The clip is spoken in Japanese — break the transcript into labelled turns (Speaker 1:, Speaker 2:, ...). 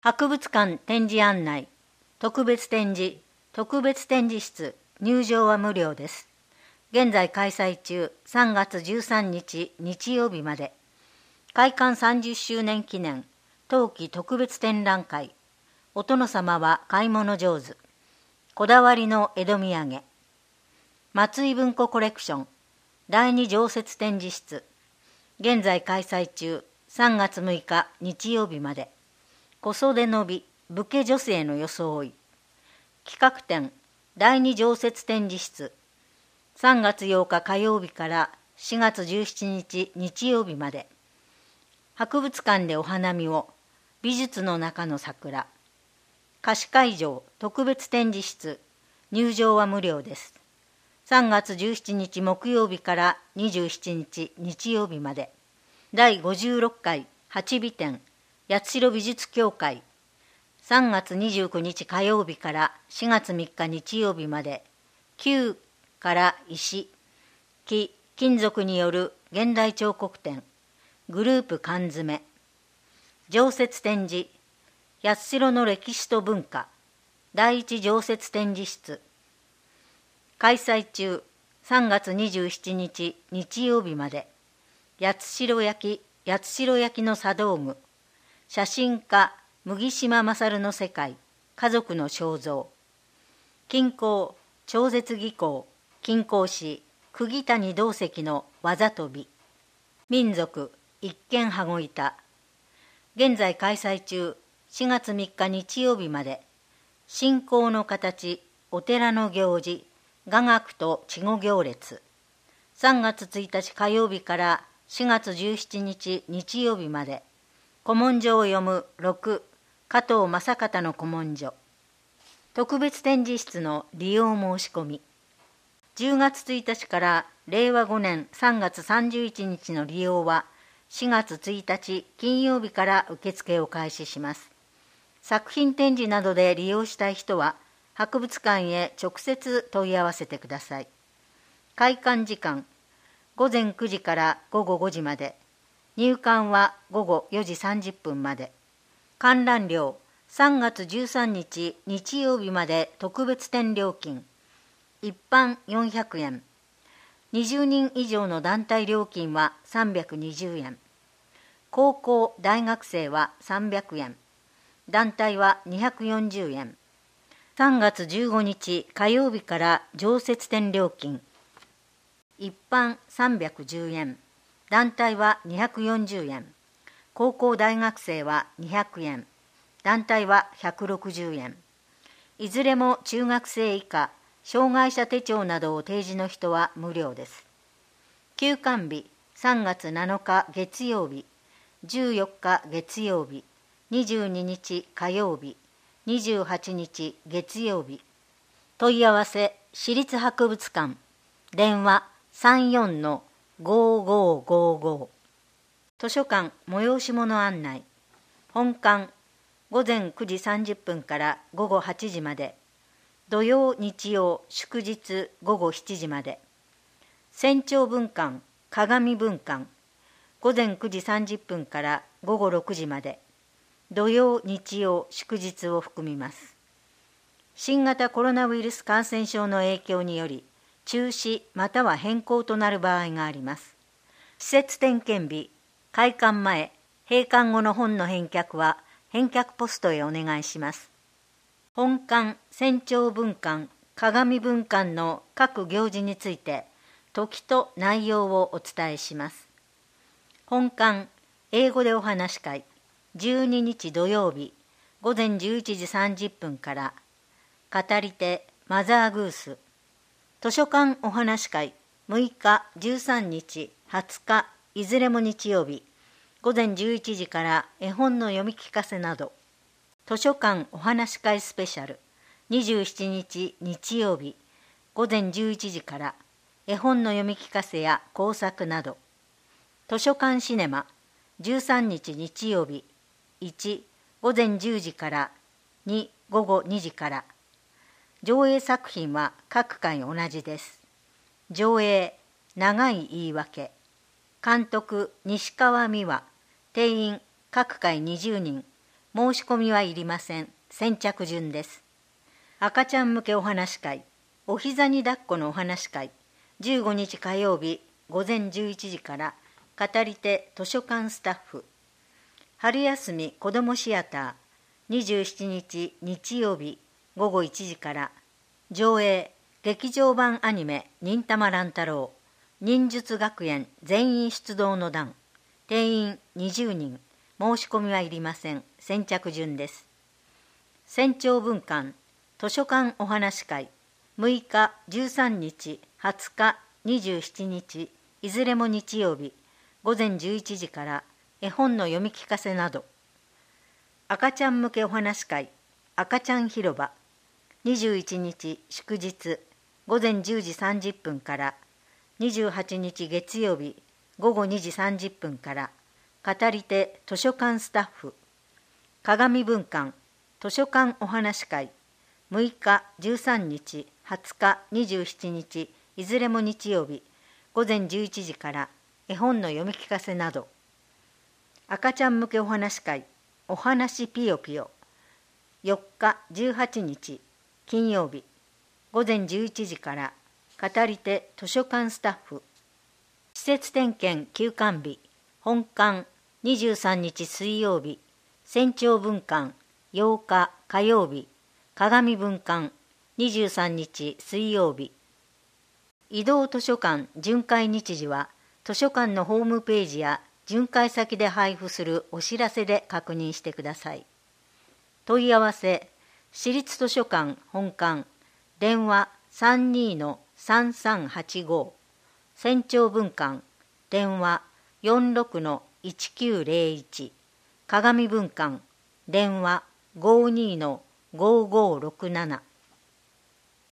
Speaker 1: 博物館展示案内、特別展示室、入場は無料です。現在開催中、3月13日日曜日まで。開館30周年記念、冬季特別展覧会。お殿様は買い物上手。こだわりの江戸土産。松井文庫コレクション、第2常設展示室。現在開催中、3月6日日曜日まで。小袖の美、武家女性の装い。企画展、第2常設展示室。3月8日火曜日から4月17日日曜日まで。博物館でお花見を、美術の中の桜。貸し会場特別展示室、入場は無料です。3月17日木曜日から27日日曜日まで。第56回八美展、八代美術協会。3月29日火曜日から4月3日日曜日まで。旧から石、木、金属による現代彫刻展。グループ缶詰。常設展示、八代の歴史と文化。第一常設展示室。開催中、3月27日日曜日まで。八代焼の茶道具。写真家麦島勝の世界、家族の肖像。金工超絶技巧、金工師釘谷道石の技と美。民族一見羽子板。現在開催中、4月3日日曜日まで。信仰の形、お寺の行事、雅楽と稚語行列。3月1日火曜日から4月17日日曜日まで。古文書を読む6、加藤正方の古文書。特別展示室の利用申し込み。10月1日から令和5年3月31日の利用は4月1日金曜日から受付を開始します。作品展示などで利用したい人は博物館へ直接問い合わせてください。開館時間、午前9時から午後5時まで。入館は午後4時30分まで。観覧料、3月13日日曜日まで特別展料金。一般400円。20人以上の団体料金は320円。高校・大学生は300円。団体は240円。3月15日火曜日から常設展料金。一般310円。団体は240円。高校大学生は200円。団体は160円。いずれも中学生以下、障害者手帳などを提示の人は無料です。休館日、3月7日月曜日、14日月曜日、22日火曜日、28日月曜日。問い合わせ、市立博物館。電話34-5555。図書館催し物案内。本館、午前9時30分から午後8時まで。土曜日曜祝日午後7時まで。仙長文館、鏡文館。午前9時30分から午後6時まで。土曜日曜祝日を含みます。新型コロナウイルス感染症の影響により、中止または変更となる場合があります。施設点検日、開館前、閉館後の本の返却は返却ポストへお願いします。本館、仙長文館、鏡文館の各行事について、時と内容をお伝えします。本館、英語でお話し会、12日土曜日、午前11時30分から、語り手、マザーグース。図書館お話会、6日、13日、20日、いずれも日曜日、午前11時から絵本の読み聞かせなど。図書館お話会スペシャル、27日日曜日、午前11時から絵本の読み聞かせや工作など。図書館シネマ、13日日曜日、1、午前10時から、2、午後2時から。上映作品は各回同じです。上映、長い言い訳。監督、西川美和。定員、各回20人。 申し込みはいりません。先着順です。赤ちゃん向けお話会、お膝に抱っこのお話会、15日火曜日午前11時から語り手図書館スタッフ。春休み子どもシアター、27日日曜日午後1時から上映劇場版アニメ忍たま乱太郎、忍術学園全員出動の段、定員20人、申し込みはいりません。先着順です。仙長文館図書館お話会、6日13日20日27日いずれも日曜日午前11時から絵本の読み聞かせなど。赤ちゃん向けお話会、赤ちゃん広場、21日祝日午前10時30分から28日月曜日午後2時30分から語り手図書館スタッフ。鏡文館図書館お話会、6日13日20日27日いずれも日曜日午前11時から絵本の読み聞かせなど。赤ちゃん向けお話会、おはしぴよぴよ、4日18日金曜日午前11時から語り手図書館スタッフ。施設点検休館日、本館23日水曜日、仙長文館8日火曜日、鏡文館23日水曜日。移動図書館巡回日時は図書館のホームページや巡回先で配布するお知らせで確認してください。問い合わせ、市立図書館本館、電話 32-3385、仙長文館、電話 46-1901、鏡文館、電話 52-5567。